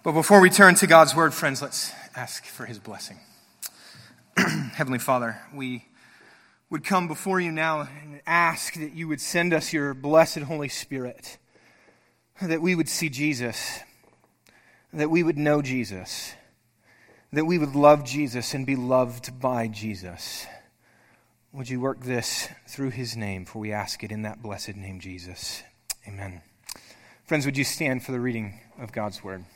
But before we turn to God's word, friends, let's ask for his blessing. Heavenly Father, we would come before you now and ask that you would send us your blessed Holy Spirit, that we would see Jesus, that we would know Jesus, that we would love Jesus and be loved by Jesus. Would you work this through his name, for we ask it in that blessed name, Jesus. Amen. Friends, would you stand for the reading of God's word?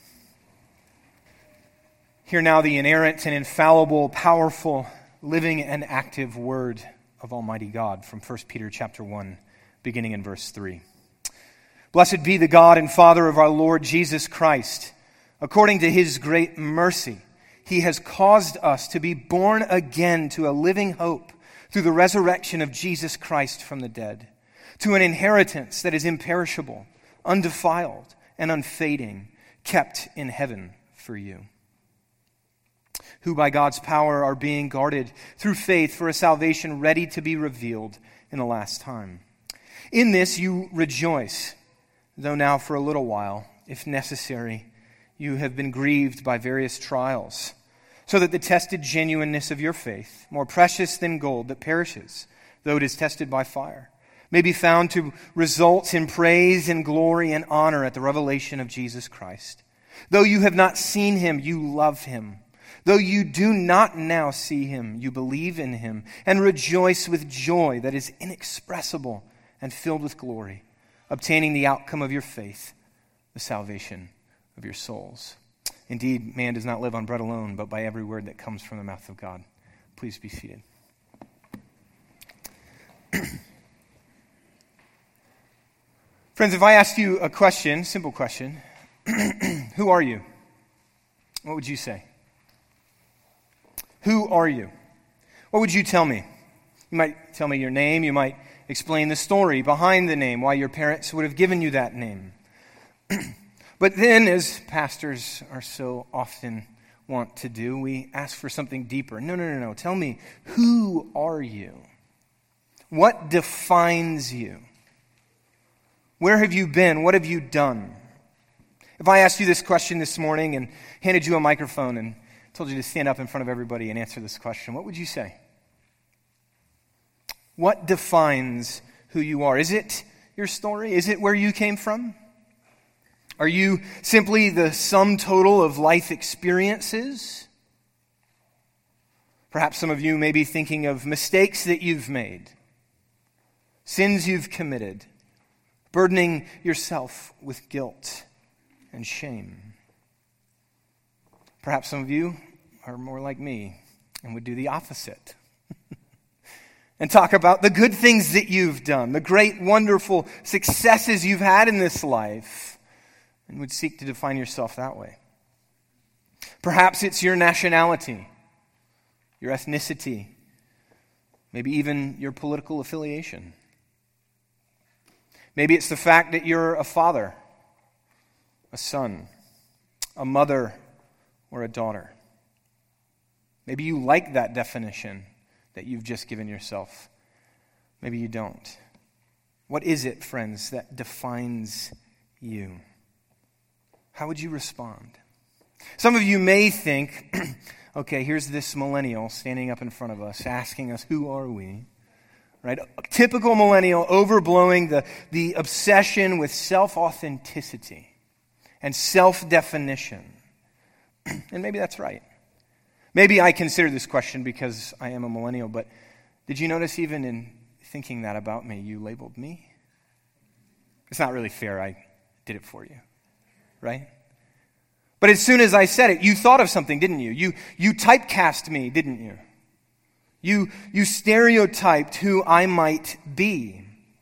Hear now the inerrant and infallible, powerful, living and active word of Almighty God from 1 Peter chapter 1, beginning in verse 3. Blessed be the God and Father of our Lord Jesus Christ. According to his great mercy, he has caused us to be born again to a living hope through the resurrection of Jesus Christ from the dead, to an inheritance that is imperishable, undefiled, and unfading, kept in heaven for you, who by God's power are being guarded through faith for a salvation ready to be revealed in the last time. In this you rejoice, though now for a little while, if necessary, you have been grieved by various trials, so that the tested genuineness of your faith, more precious than gold that perishes, though it is tested by fire, may be found to result in praise and glory and honor at the revelation of Jesus Christ. Though you have not seen him, you love him. Though you do not now see him, you believe in him and rejoice with joy that is inexpressible and filled with glory, obtaining the outcome of your faith, the salvation of your souls. Indeed, man does not live on bread alone, but by every word that comes from the mouth of God. Please be seated. Friends, if I asked you a question, simple question, who are you? What would you say? Who are you? What would you tell me? You might tell me your name. You might explain the story behind the name, why your parents would have given you that name. But then, as pastors are so often want to do, we ask for something deeper. No. Tell me, who are you? What defines you? Where have you been? What have you done? If I asked you this question this morning and handed you a microphone and told you to stand up in front of everybody and answer this question, what would you say? What defines who you are? Is it your story? Is it where you came from? Are you simply the sum total of life experiences? Perhaps some of you may be thinking of mistakes that you've made, sins you've committed, burdening yourself with guilt and shame. Perhaps some of you are more like me and would do the opposite and talk about the good things that you've done, the great, wonderful successes you've had in this life, and would seek to define yourself that way. Perhaps it's your nationality, your ethnicity, maybe even your political affiliation. Maybe it's the fact that you're a father, a son, a mother, or a daughter. Maybe you like that definition that you've just given yourself. Maybe you don't. What is it, friends, that defines you? How would you respond? Some of you may think, okay, here's this millennial standing up in front of us, asking us, who are we? Right? A typical millennial overblowing the obsession with self-authenticity and self-definition. And maybe that's right. Maybe I consider this question because I am a millennial, but did you notice even in thinking that about me, you labeled me? It's not really fair. I did it for you, right? But as soon as I said it, you thought of something, didn't you? You typecast me, didn't you? You stereotyped who I might be.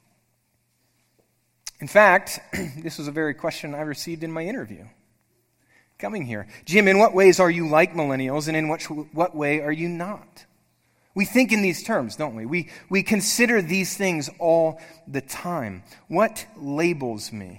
In fact, this was a very question I received in my interview coming here. Jim, in what ways are you like millennials, and in what way are you not? We think in these terms, don't we? We consider these things all the time. What labels me?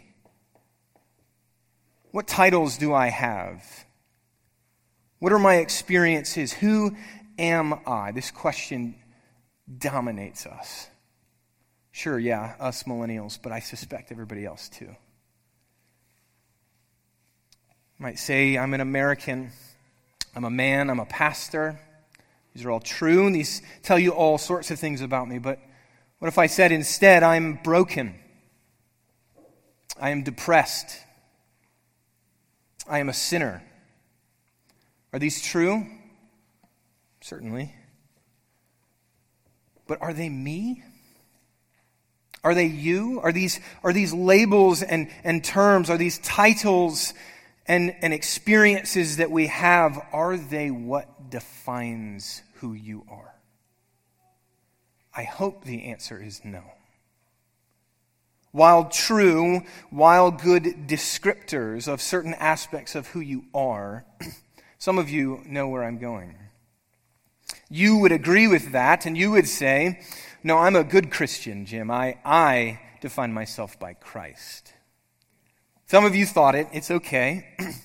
What titles do I have? What are my experiences? Who am I? This question dominates us. Sure, yeah, us millennials, but I suspect everybody else too. You might say, I'm an American, I'm a man, I'm a pastor. These are all true, and these tell you all sorts of things about me. But what if I said instead, I'm broken, I am depressed, I am a sinner? Are these true? Certainly. But are they me? Are they you? Are these labels and terms, are these titles and experiences that we have, are they what defines who you are? I hope the answer is no. While true, while good descriptors of certain aspects of who you are, some of you know where I'm going. You would agree with that, and you would say, no, I'm a good Christian, Jim. I define myself by Christ. Some of you thought it. It's okay.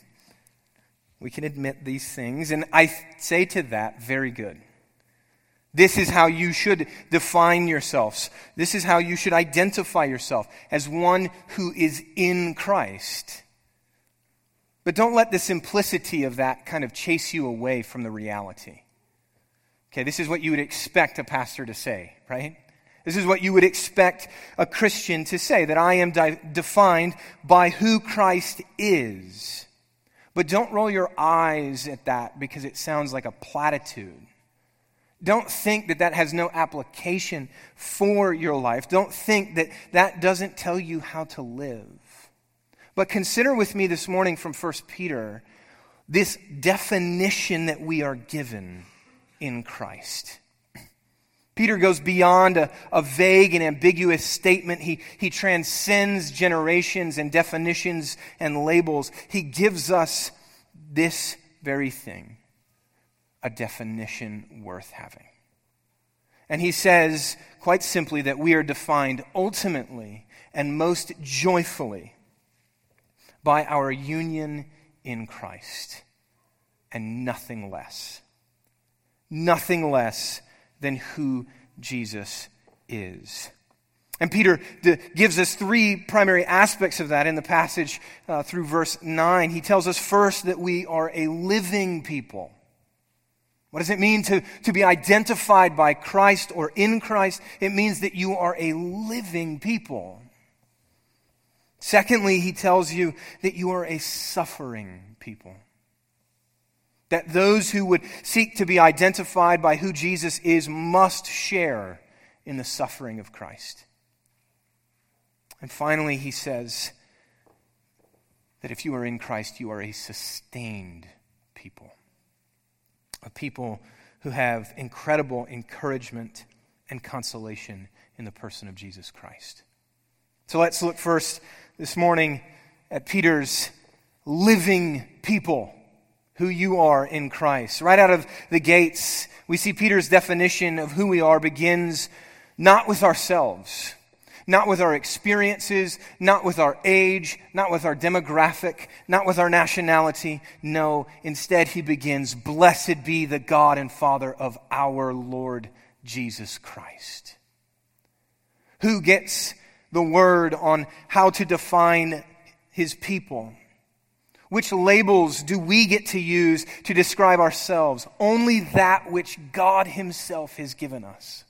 We can admit these things, and I say to that, very good. This is how you should define yourselves. This is how you should identify yourself, as one who is in Christ. But don't let the simplicity of that kind of chase you away from the reality. Okay, this is what you would expect a pastor to say, right? This is what you would expect a Christian to say, that I am defined by who Christ is. But don't roll your eyes at that because it sounds like a platitude. Don't think that that has no application for your life. Don't think that that doesn't tell you how to live. But consider with me this morning from 1 Peter this definition that we are given in Christ. Peter goes beyond a vague and ambiguous statement. He transcends generations and definitions and labels. He gives us this very thing, a definition worth having. And he says, quite simply, that we are defined ultimately and most joyfully by our union in Christ, and nothing less. Nothing less than who Jesus is. And Peter gives us three primary aspects of that in the passage through verse 9. He tells us first that we are a living people. What does it mean to be identified by Christ or in Christ? It means that you are a living people. Secondly, he tells you that you are a suffering people. That those who would seek to be identified by who Jesus is must share in the suffering of Christ. And finally, he says that if you are in Christ, you are a sustained people. A people who have incredible encouragement and consolation in the person of Jesus Christ. So let's look first this morning at Peter's living people. Who you are in Christ. Right out of the gates, we see Peter's definition of who we are begins not with ourselves, not with our experiences, not with our age, not with our demographic, not with our nationality. No, instead he begins, blessed be the God and Father of our Lord Jesus Christ. Who gets the word on how to define his people? Which labels do we get to use to describe ourselves? Only that which God himself has given us.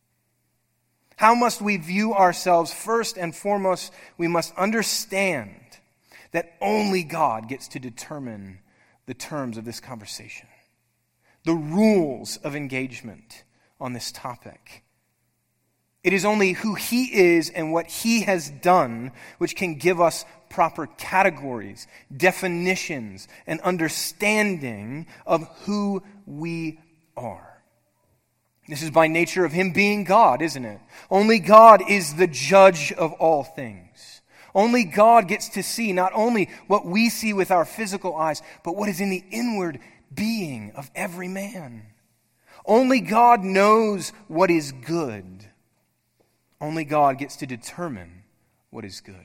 How must we view ourselves? First and foremost, we must understand that only God gets to determine the terms of this conversation, the rules of engagement on this topic. It is only who he is and what he has done which can give us proper categories, definitions, and understanding of who we are. This is by nature of him being God, isn't it? Only God is the judge of all things. Only God gets to see not only what we see with our physical eyes, but what is in the inward being of every man. Only God knows what is good. Only God gets to determine what is good.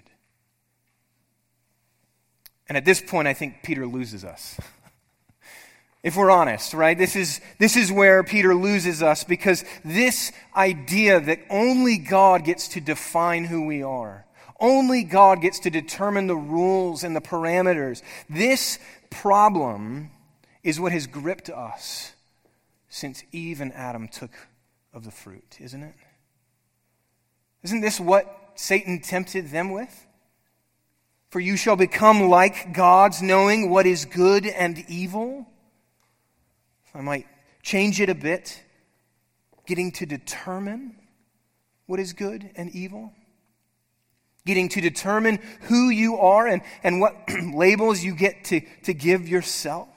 And at this point, I think Peter loses us. If we're honest, right? This is where Peter loses us, because this idea that only God gets to define who we are, Only God gets to determine the rules and the parameters. This problem is what has gripped us since Eve and Adam took of the fruit, isn't it? Isn't this what Satan tempted them with? For you shall become like gods, knowing what is good and evil. If I might change it a bit, getting to determine what is good and evil. Getting to determine who you are and what labels you get to give yourself.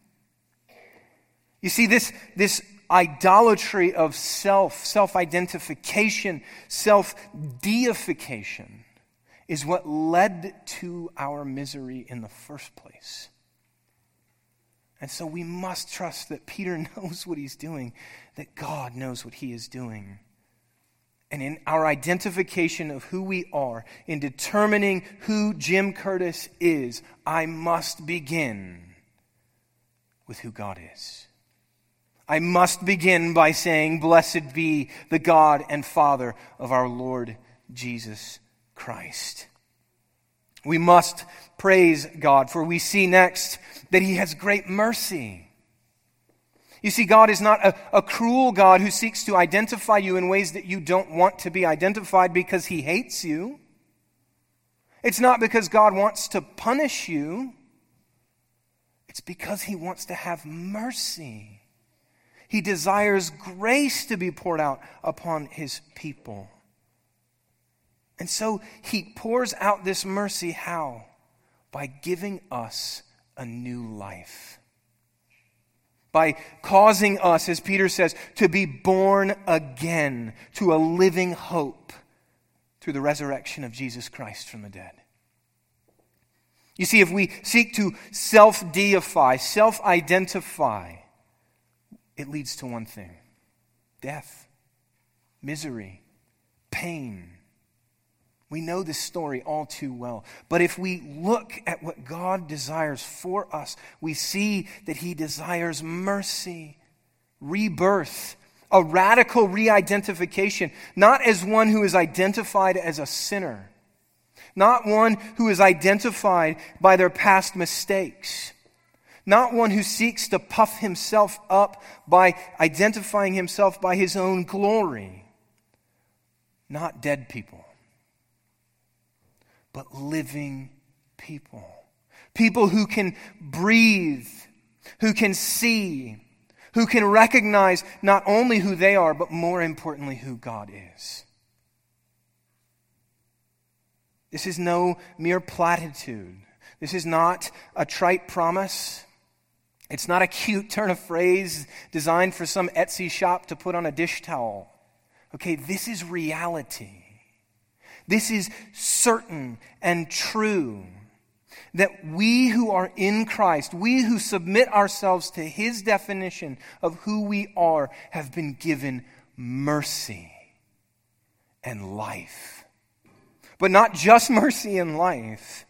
You see, this idolatry of self-identification, self-deification is what led to our misery in the first place. And so we must trust that Peter knows what he's doing, that God knows what he is doing. And in our identification of who we are, in determining who Jim Curtis is, I must begin with who God is. I must begin by saying, "Blessed be the God and Father of our Lord Jesus Christ." We must praise God, for we see next that He has great mercy. You see, God is not a cruel God who seeks to identify you in ways that you don't want to be identified because He hates you. It's not because God wants to punish you. It's because He wants to have mercy. He desires grace to be poured out upon His people. And so He pours out this mercy how? By giving us a new life. By causing us, as Peter says, to be born again to a living hope through the resurrection of Jesus Christ from the dead. You see, if we seek to self-deify, self-identify, it leads to one thing: death, misery, pain. We know this story all too well. But if we look at what God desires for us, we see that He desires mercy, rebirth, a radical re-identification, not as one who is identified as a sinner, not one who is identified by their past mistakes, not one who seeks to puff himself up by identifying himself by his own glory, not dead people, but living people. People who can breathe, who can see, who can recognize not only who they are, but more importantly, who God is. This is no mere platitude. This is not a trite promise. It's not a cute turn of phrase designed for some Etsy shop to put on a dish towel. Okay, this is reality. This is certain and true, that we who are in Christ, we who submit ourselves to His definition of who we are, have been given mercy and life. But not just mercy and life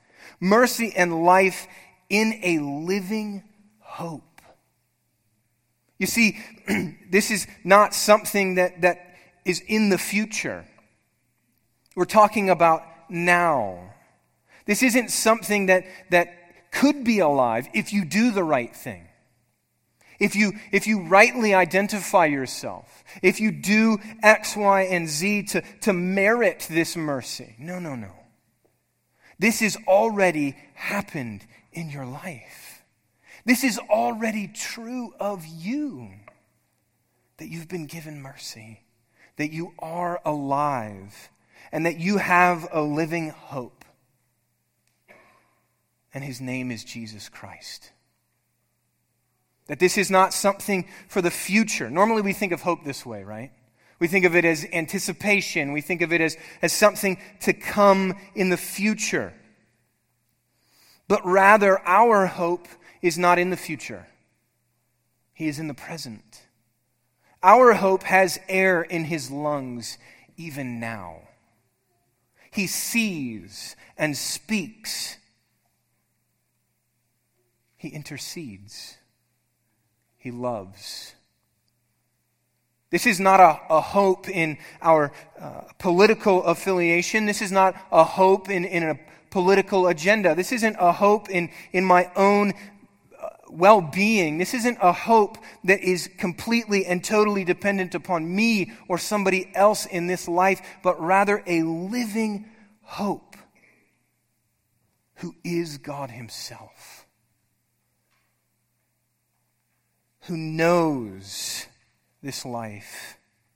in a living hope. You see, this is not something that is in the future. We're talking about now. This isn't something that could be alive if you do the right thing. If you rightly identify yourself. If you do X, Y, and Z to merit this mercy. No. This has already happened in your life. This is already true of you. That you've been given mercy. That you are alive. And that you have a living hope. And His name is Jesus Christ. That this is not something for the future. Normally we think of hope this way, right? We think of it as anticipation. We think of it as something to come in the future. But rather, our hope is not in the future. He is in the present. Our hope has air in His lungs even now. He sees and speaks. He intercedes. He loves. This is not a hope in our political affiliation. This is not a hope in a political agenda. This isn't a hope in my own well-being. This isn't a hope that is completely and totally dependent upon me or somebody else in this life, but rather a living hope who is God himself, who knows this life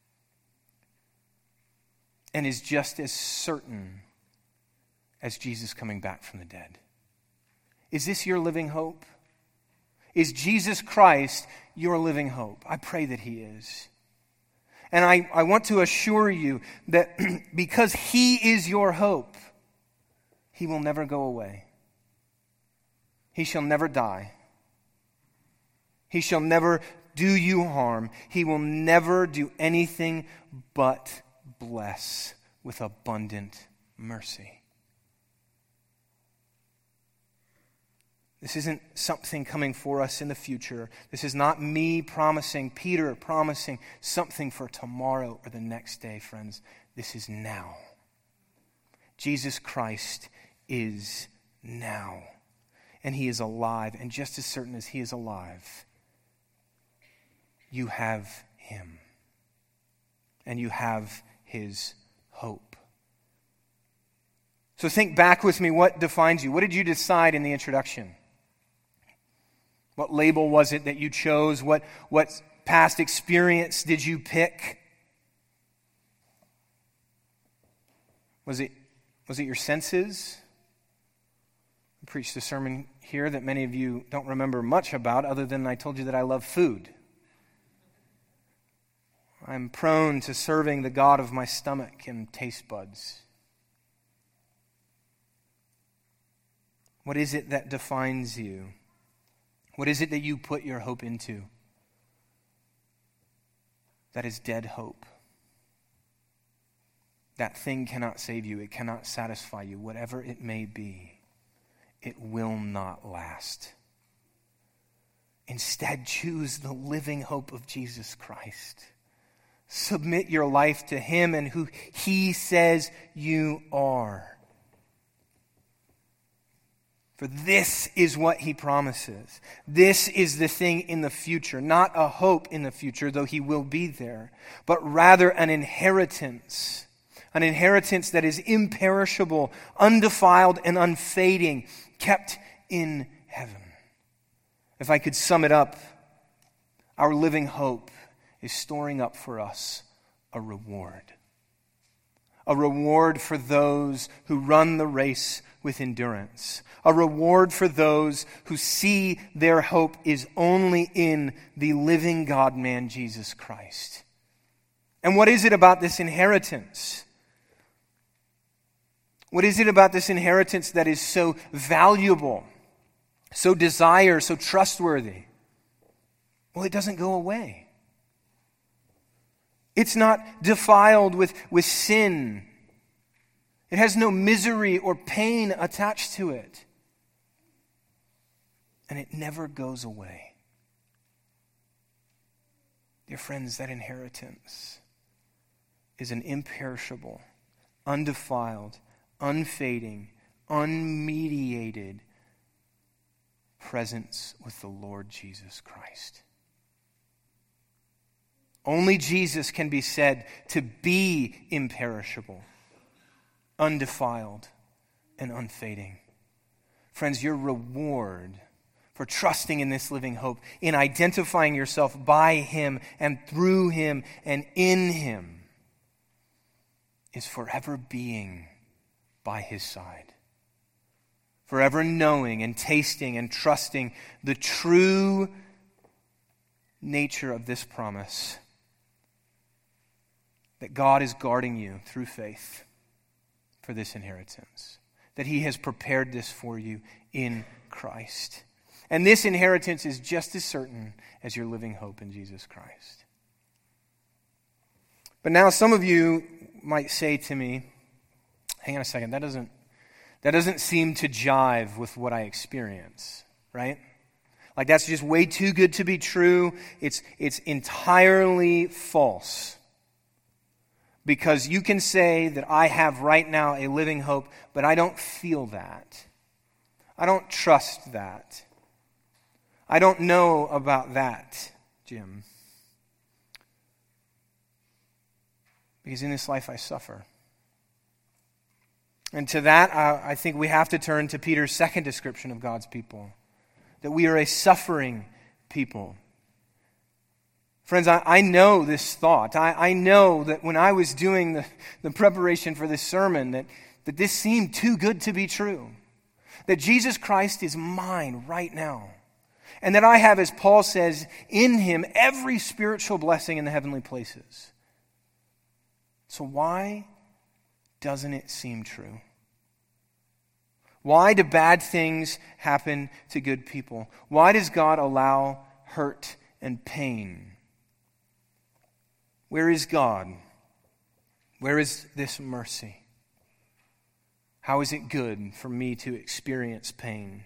and is just as certain as Jesus coming back from the dead. Is this your living hope? Is Jesus Christ your living hope? I pray that he is. And I want to assure you that because he is your hope, he will never go away. He shall never die. He shall never do you harm. He will never do anything but bless with abundant mercy. This isn't something coming for us in the future. This is not me promising, Peter promising something for tomorrow or the next day, friends. This is now. Jesus Christ is now. And he is alive. And just as certain as he is alive, you have him. And you have his hope. So think back with me, what defines you? What did you decide in the introduction? What label was it that you chose? What past experience did you pick? Was it your senses? I preached a sermon here that many of you don't remember much about, other than I told you that I love food. I'm prone to serving the God of my stomach and taste buds. What is it that defines you? What is it that you put your hope into? That is dead hope. That thing cannot save you. It cannot satisfy you. Whatever it may be, it will not last. Instead, choose the living hope of Jesus Christ. Submit your life to him and who he says you are. For this is what he promises. This is the thing in the future. Not a hope in the future, though he will be there, but rather an inheritance. An inheritance that is imperishable, undefiled, and unfading, kept in heaven. If I could sum it up, our living hope is storing up for us a reward. A reward for those who run the race with endurance. A reward for those who see their hope is only in the living God-man, Jesus Christ. And what is it about this inheritance? What is it about this inheritance that is so valuable, so desired, so trustworthy? Well, it doesn't go away. It's not defiled with sin. It has no misery or pain attached to it. And it never goes away. Dear friends, that inheritance is an imperishable, undefiled, unfading, unmediated presence with the Lord Jesus Christ. Only Jesus can be said to be imperishable, undefiled, and unfading. Friends, your reward for trusting in this living hope, in identifying yourself by him and through him and in him, is forever being by his side. Forever knowing and tasting and trusting the true nature of this promise, that God is guarding you through faith for this inheritance. That he has prepared this for you in Christ. And this inheritance is just as certain as your living hope in Jesus Christ. But now some of you might say to me, hang on a second, that doesn't seem to jive with what I experience, right? Like that's just way too good to be true. It's entirely false. Because you can say that I have right now a living hope, but I don't feel that. I don't trust that. I don't know about that, Jim. Because in this life I suffer. And to that, I think we have to turn to Peter's second description of God's people. That we are a suffering people. Friends, I know this thought. I know that when I was doing the preparation for this sermon, that this seemed too good to be true. That Jesus Christ is mine right now. And that I have, as Paul says, in him every spiritual blessing in the heavenly places. So why doesn't it seem true? Why do bad things happen to good people? Why does God allow hurt and pain? Where is God? Where is this mercy? How is it good for me to experience pain?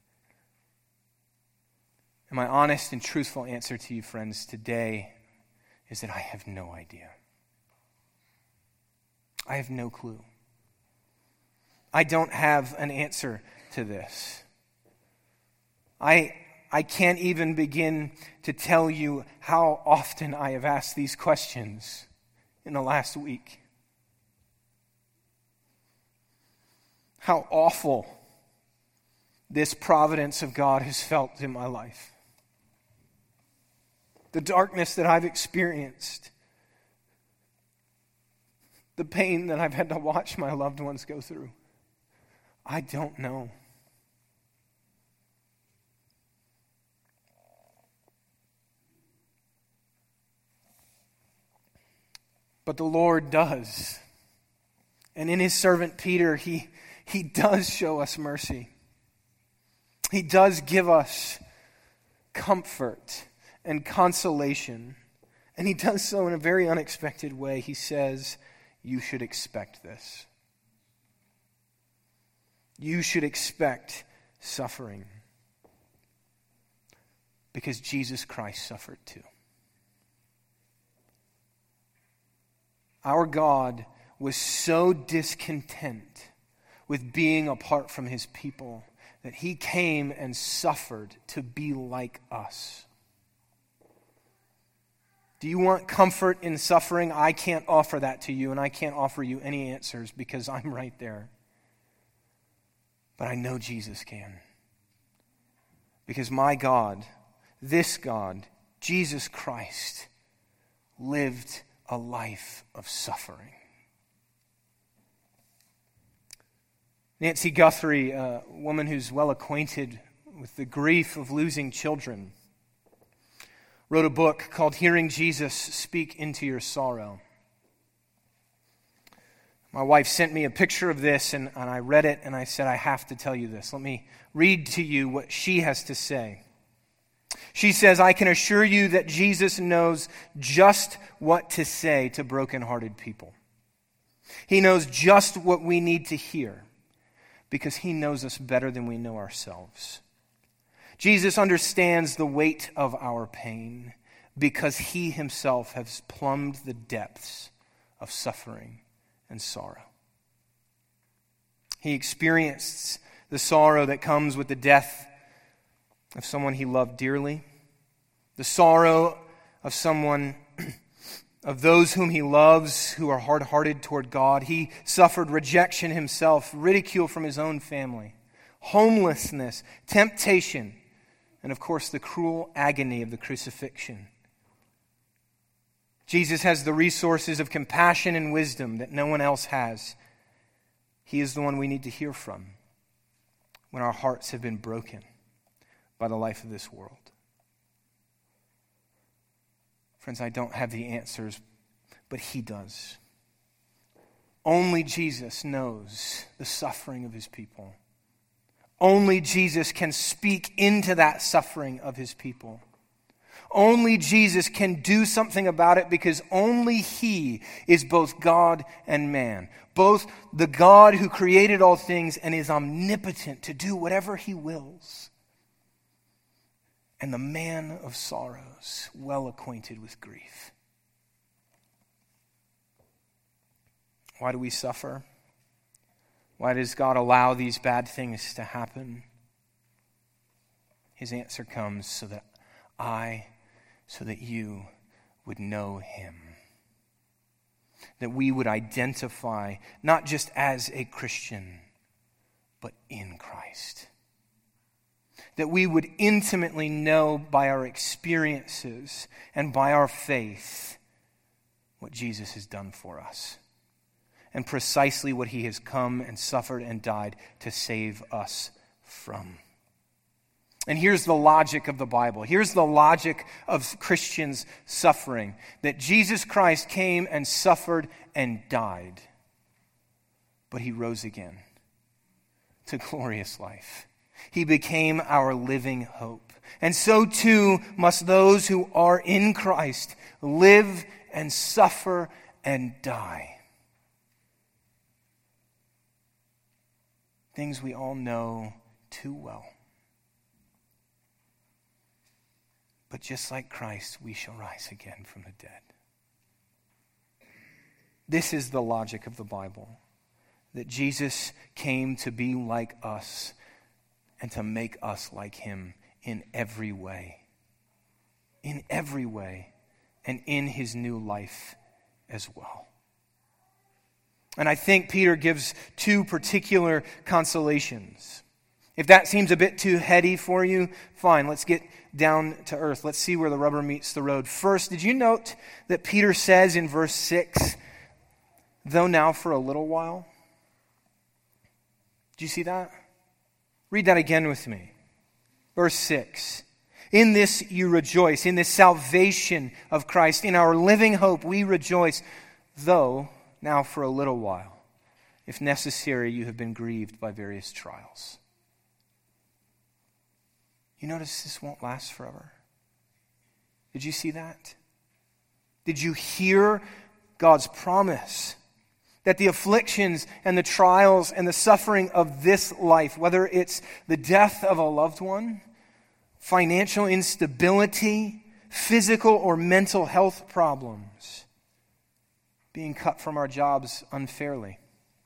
And my honest and truthful answer to you, friends, today is that I have no idea. I have no clue. I don't have an answer to this. I can't even begin to tell you how often I have asked these questions in the last week. How awful this providence of God has felt in my life. The darkness that I've experienced. The pain that I've had to watch my loved ones go through. I don't know. But the Lord does. And in his servant Peter, he does show us mercy. He does give us comfort and consolation. And he does so in a very unexpected way. He says, you should expect this. You should expect suffering. Because Jesus Christ suffered too. Our God was so discontent with being apart from his people that he came and suffered to be like us. Do you want comfort in suffering? I can't offer that to you, and I can't offer you any answers because I'm right there. But I know Jesus can. Because my God, this God, Jesus Christ, lived a life of suffering. Nancy Guthrie, a woman who's well acquainted with the grief of losing children, wrote a book called Hearing Jesus Speak Into Your Sorrow. My wife sent me a picture of this, and I read it, and I said, I have to tell you this. Let me read to you what she has to say. She says, I can assure you that Jesus knows just what to say to brokenhearted people. He knows just what we need to hear because he knows us better than we know ourselves. Jesus understands the weight of our pain because he himself has plumbed the depths of suffering and sorrow. He experienced the sorrow that comes with the death of someone he loved dearly, the sorrow of someone, of those whom he loves who are hard-hearted toward God. He suffered rejection himself, ridicule from his own family, homelessness, temptation, and of course the cruel agony of the crucifixion. Jesus has the resources of compassion and wisdom that no one else has. He is the one we need to hear from when our hearts have been broken by the life of this world. Friends, I don't have the answers, but he does. Only Jesus knows the suffering of his people. Only Jesus can speak into that suffering of his people. Only Jesus can do something about it because only he is both God and man. Both the God who created all things and is omnipotent to do whatever he wills. and the man of sorrows, well acquainted with grief. Why do we suffer? Why does God allow these bad things to happen? His answer comes so that you would know him. That we would identify not just as a Christian, but in Christ. That we would intimately know by our experiences and by our faith what Jesus has done for us. And precisely what he has come and suffered and died to save us from. And here's the logic of the Bible. Here's the logic of Christians' suffering. That Jesus Christ came and suffered and died. But he rose again to glorious life. He became our living hope. And so too must those who are in Christ live and suffer and die. Things we all know too well. But just like Christ, we shall rise again from the dead. This is the logic of the Bible. That Jesus came to be like us and to make us like him in every way. In every way. And in his new life as well. And I think Peter gives two particular consolations. If that seems a bit too heady for you, fine, let's get down to earth. Let's see where the rubber meets the road. First, did you note that Peter says in verse 6, though now for a little while? Did you see that? Read that again with me. Verse 6. In this you rejoice, in this salvation of Christ, in our living hope we rejoice, though now for a little while, if necessary, you have been grieved by various trials. You notice this won't last forever. Did you see that? Did you hear God's promise that the afflictions and the trials and the suffering of this life, whether it's the death of a loved one, financial instability, physical or mental health problems, being cut from our jobs unfairly,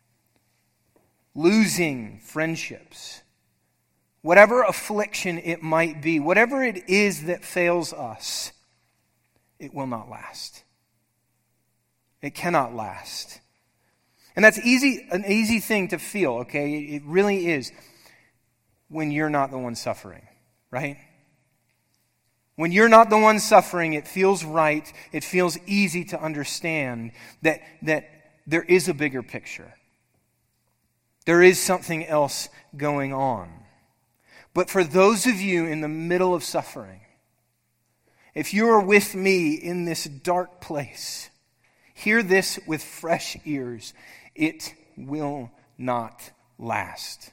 losing friendships, whatever affliction it might be, whatever it is that fails us, it will not last. It cannot last. And that's an easy thing to feel, okay? It really is when you're not the one suffering, right? When you're not the one suffering, it feels right, it feels easy to understand that there is a bigger picture. There is something else going on. But for those of you in the middle of suffering, if you are with me in this dark place, hear this with fresh ears. It will not last.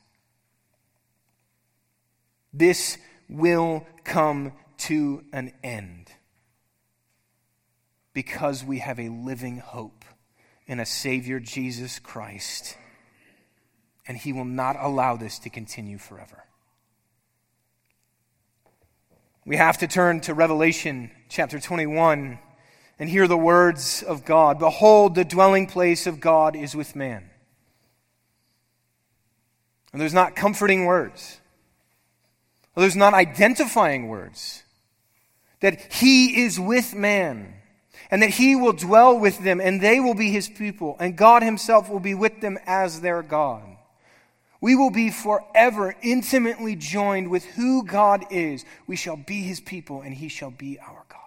This will come to an end because we have a living hope in a Savior, Jesus Christ, and he will not allow this to continue forever. We have to turn to Revelation chapter 21 and hear the words of God. Behold, the dwelling place of God is with man. And there's not comforting words. There's not identifying words. That he is with man. And that he will dwell with them and they will be his people. And God himself will be with them as their God. We will be forever intimately joined with who God is. We shall be his people and he shall be our God.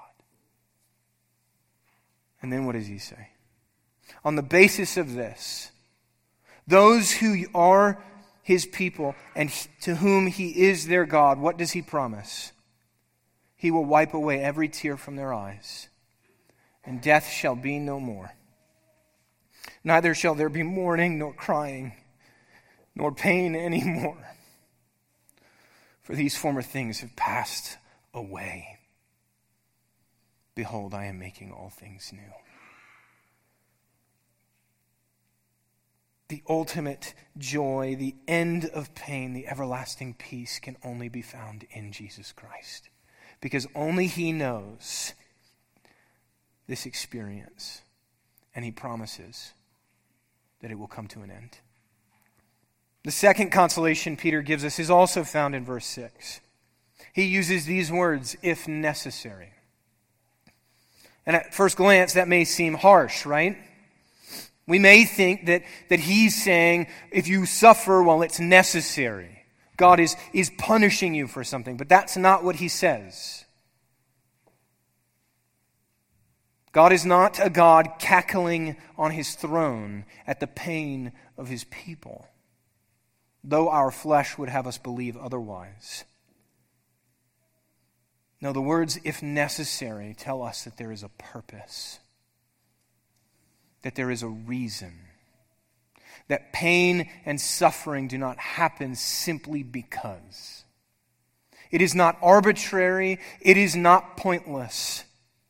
And then what does he say? On the basis of this, those who are his people and to whom he is their God, what does he promise? He will wipe away every tear from their eyes, and death shall be no more. Neither shall there be mourning nor crying, nor pain anymore. For these former things have passed away. Behold, I am making all things new. The ultimate joy, the end of pain, the everlasting peace can only be found in Jesus Christ. because only he knows this experience, and he promises that it will come to an end. The second consolation Peter gives us is also found in verse 6. He uses these words, if necessary. And at first glance, that may seem harsh, right? We may think that he's saying, if you suffer, well, it's necessary. God is punishing you for something, but that's not what he says. God is not a God cackling on his throne at the pain of his people, though our flesh would have us believe otherwise. No, the words, if necessary, tell us that there is a purpose, that there is a reason, that pain and suffering do not happen simply because. It is not arbitrary, it is not pointless.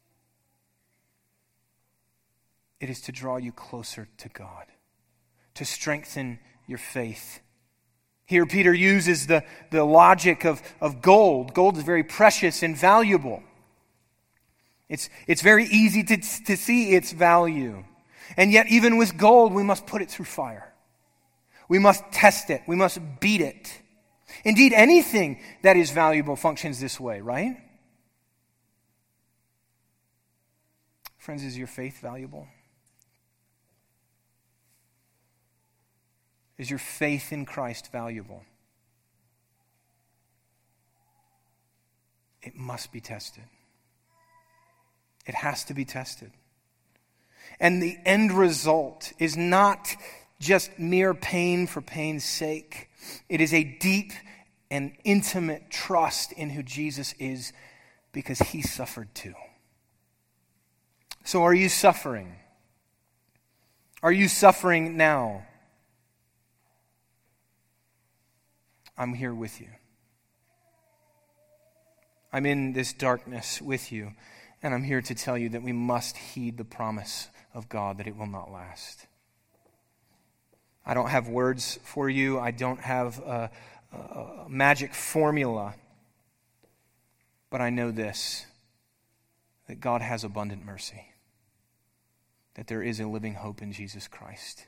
It is to draw you closer to God, to strengthen your faith. Here Peter uses the logic of gold. Gold is very precious and valuable. It's very easy to see its value. And yet even with gold, we must put it through fire. We must test it. We must beat it. Indeed, anything that is valuable functions this way, right? Friends, is your faith valuable? Is your faith in Christ valuable? It must be tested. It has to be tested. And the end result is not just mere pain for pain's sake. It is a deep and intimate trust in who Jesus is because he suffered too. So are you suffering? Are you suffering now? I'm here with you. I'm in this darkness with you, and I'm here to tell you that we must heed the promise of God that it will not last. I don't have words for you. I don't have a magic formula, but I know this, that God has abundant mercy, that there is a living hope in Jesus Christ.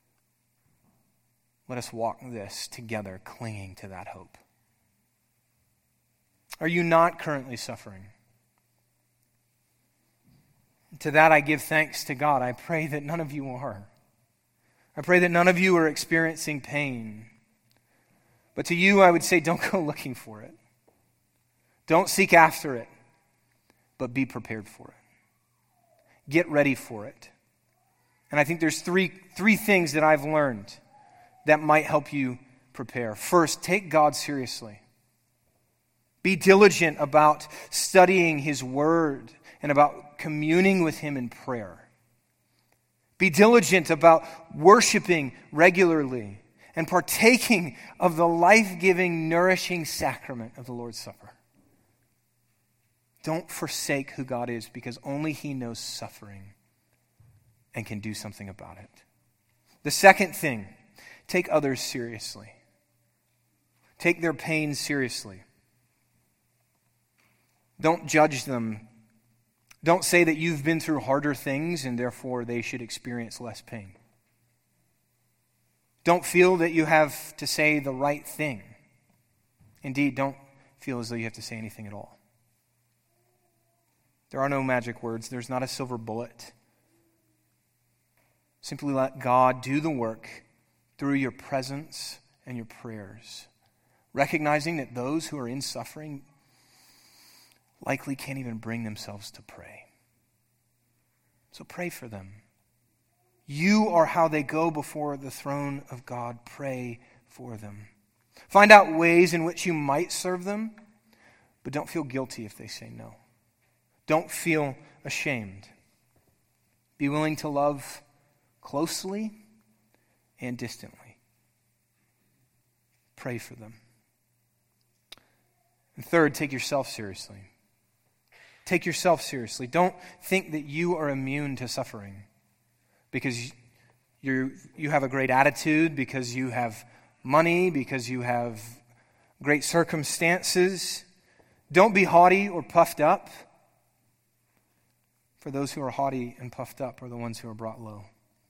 Let us walk this together, clinging to that hope. Are you not currently suffering? To that I give thanks to God. I pray that none of you are. I pray that none of you are experiencing pain. But to you I would say, don't go looking for it. Don't seek after it, but be prepared for it. Get ready for it. And I think there's three things that I've learned that might help you prepare. First, take God seriously. Be diligent about studying his word and about communing with him in prayer. Be diligent about worshiping regularly and partaking of the life-giving, nourishing sacrament of the Lord's Supper. Don't forsake who God is, because only he knows suffering and can do something about it. The second thing, take others seriously. Take their pain seriously. Don't judge them. Don't say that you've been through harder things and therefore they should experience less pain. Don't feel that you have to say the right thing. Indeed, don't feel as though you have to say anything at all. There are no magic words. There's not a silver bullet. Simply let God do the work through your presence and your prayers, recognizing that those who are in suffering likely can't even bring themselves to pray. So pray for them. You are how they go before the throne of God. Pray for them. Find out ways in which you might serve them, but don't feel guilty if they say no. Don't feel ashamed. Be willing to love closely and distantly. Pray for them. And third, take yourself seriously. Take yourself seriously. Don't think that you are immune to suffering because you have a great attitude, because you have money, because you have great circumstances. Don't be haughty or puffed up, for those who are haughty and puffed up are the ones who are brought low.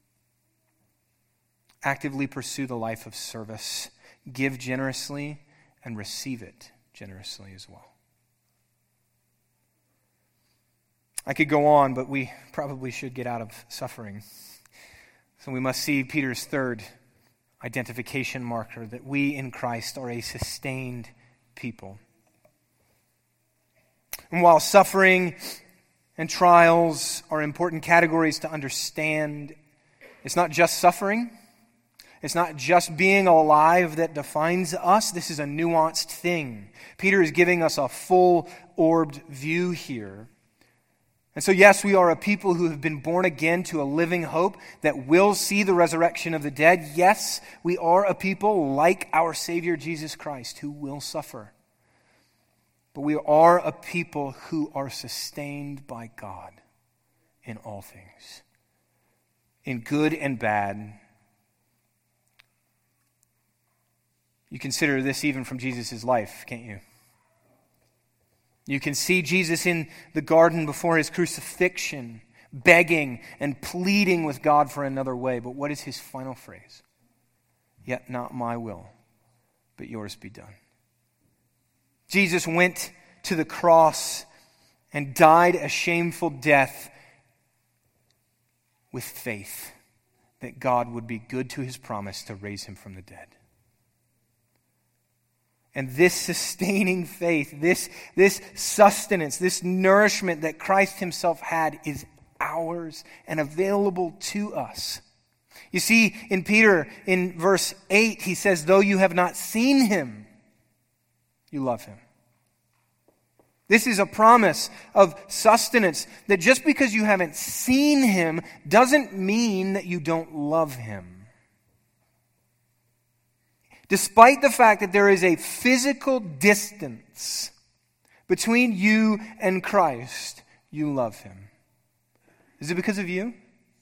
Actively pursue the life of service. Give generously and receive it generously as well. I could go on, but we probably should get out of suffering. So we must see Peter's third identification marker, that we in Christ are a sustained people. And while suffering and trials are important categories to understand, it's not just suffering. It's not just being alive that defines us. This is a nuanced thing. Peter is giving us a full-orbed view here. And so, yes, we are a people who have been born again to a living hope that will see the resurrection of the dead. Yes, we are a people like our Savior Jesus Christ who will suffer. But we are a people who are sustained by God in all things, in good and bad. You consider this even from Jesus' life, can't you? You can see Jesus in the garden before his crucifixion, begging and pleading with God for another way. But what is his final phrase? Yet not my will, but yours be done. Jesus went to the cross and died a shameful death with faith that God would be good to his promise to raise him from the dead. And this sustaining faith, this sustenance, this nourishment that Christ himself had is ours and available to us. You see, in Peter, in verse 8, he says, though you have not seen him, you love him. This is a promise of sustenance, that just because you haven't seen him doesn't mean that you don't love him. Despite the fact that there is a physical distance between you and Christ, you love him. Is it because of you?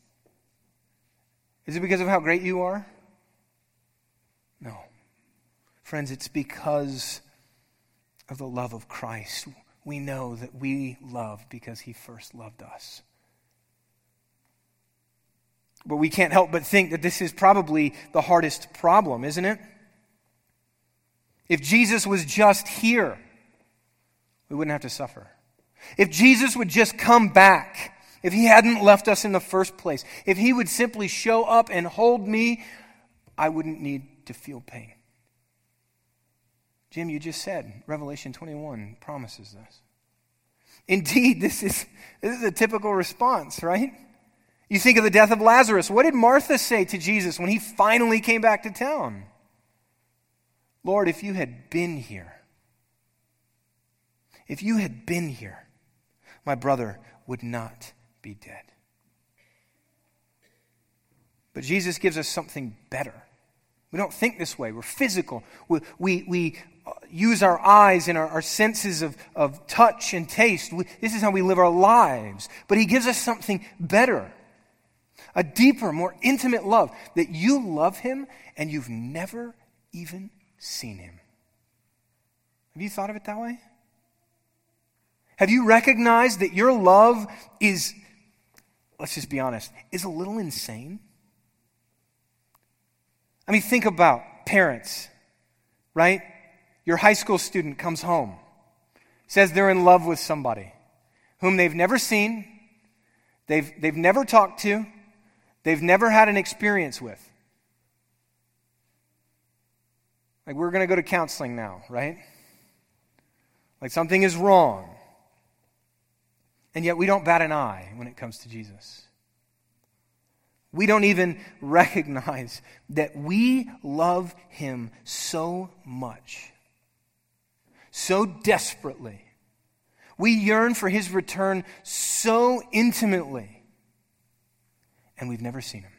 Is it because of how great you are? No. Friends, it's because of the love of Christ. We know that we love because he first loved us. But we can't help but think that this is probably the hardest problem, isn't it? If Jesus was just here, we wouldn't have to suffer. If Jesus would just come back, if he hadn't left us in the first place, if he would simply show up and hold me, I wouldn't need to feel pain. Jim, you just said, Revelation 21 promises this. Indeed, this is a typical response, right? You think of the death of Lazarus. What did Martha say to Jesus when he finally came back to town? Lord, if you had been here, my brother would not be dead. But Jesus gives us something better. We don't think this way. We're physical. We use our eyes and our senses of touch and taste. This is how we live our lives. But he gives us something better. A deeper, more intimate love. That you love him and you've never even seen him. Have you thought of it that way? Have you recognized that your love is, let's just be honest, is a little insane? I mean, think about parents, right? Your high school student comes home, says they're in love with somebody whom they've never seen, they've never talked to, they've never had an experience with. Like, we're going to go to counseling now, right? Like, something is wrong. And yet we don't bat an eye when it comes to Jesus. We don't even recognize that we love him so much, so desperately. We yearn for his return so intimately, and we've never seen him.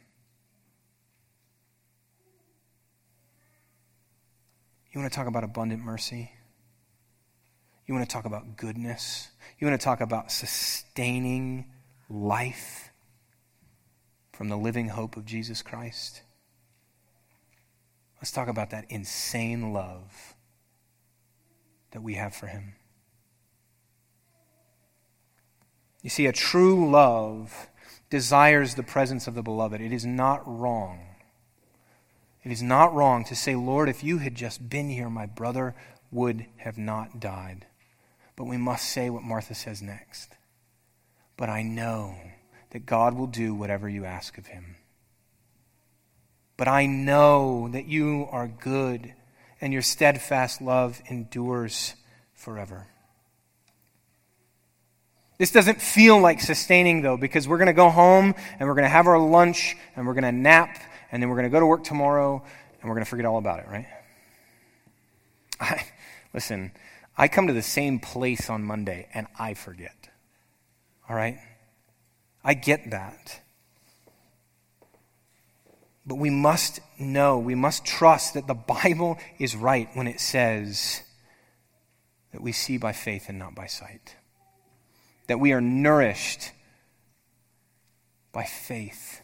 You want to talk about abundant mercy? You want to talk about goodness? You want to talk about sustaining life from the living hope of Jesus Christ? Let's talk about that insane love that we have for him. You see, a true love desires the presence of the beloved. It is not wrong. It is not wrong to say, Lord, if you had just been here, my brother would have not died. But we must say what Martha says next. But I know that God will do whatever you ask of him. But I know that you are good and your steadfast love endures forever. This doesn't feel like sustaining, though, because we're going to go home and we're going to have our lunch and we're going to nap and then we're going to go to work tomorrow and we're going to forget all about it, right? Listen, I come to the same place on Monday and I forget. All right? I get that. But we must know, we must trust that the Bible is right when it says that we see by faith and not by sight. That we are nourished by faith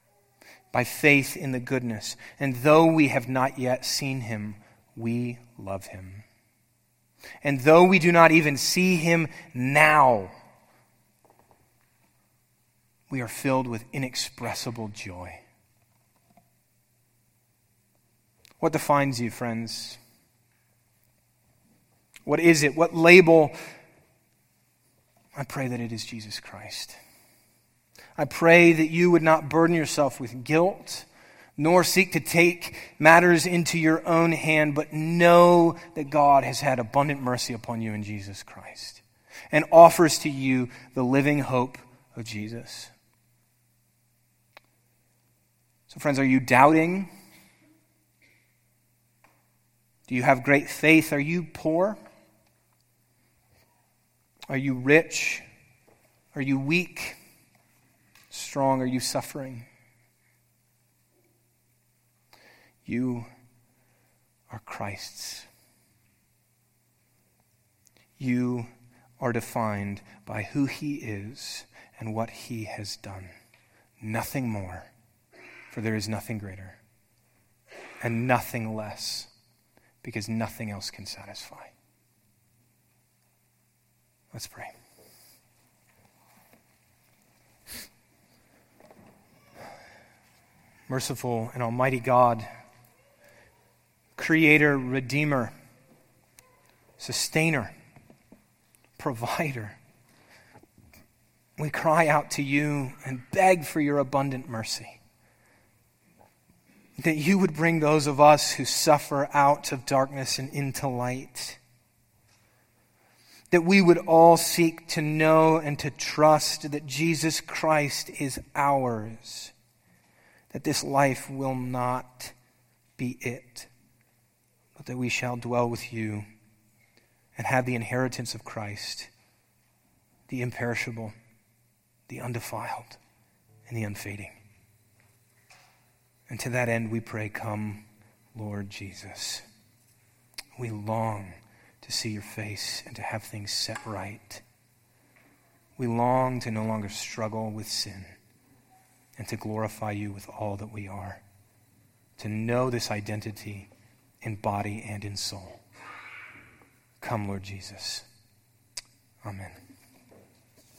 in the goodness. And though we have not yet seen him, we love him. And though we do not even see him now, we are filled with inexpressible joy. What defines you, friends? What is it? What label? I pray that it is Jesus Christ. I pray that you would not burden yourself with guilt, nor seek to take matters into your own hand, but know that God has had abundant mercy upon you in Jesus Christ and offers to you the living hope of Jesus. So friends, are you doubting? Do you have great faith? Are you poor? Are you rich? Are you weak? Strong? Are you suffering? You are Christ's. You are defined by who he is and what he has done. Nothing more, for there is nothing greater and nothing less, because nothing else can satisfy. Let's pray. Merciful and almighty God, creator, redeemer, sustainer, provider, we cry out to you and beg for your abundant mercy. That you would bring those of us who suffer out of darkness and into light. That we would all seek to know and to trust that Jesus Christ is ours. That this life will not be it, but that we shall dwell with you and have the inheritance of Christ, the imperishable, the undefiled, and the unfading. And to that end we pray, come, Lord Jesus. We long to see your face and to have things set right. We long to no longer struggle with sin and to glorify you with all that we are, to know this identity in body and in soul. Come, Lord Jesus. Amen.